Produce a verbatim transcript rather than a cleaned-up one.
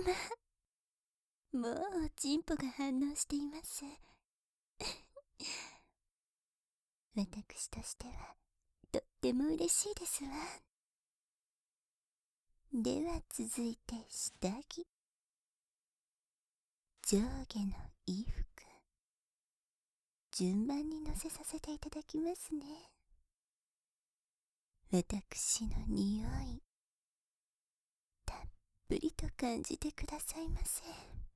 もうチンポが反応しています。私としてはとっても嬉しいですわ。では続いて下着。上下の衣服、順番に乗せさせていただきますね。私の匂い、たっぷりと感じてくださいませ。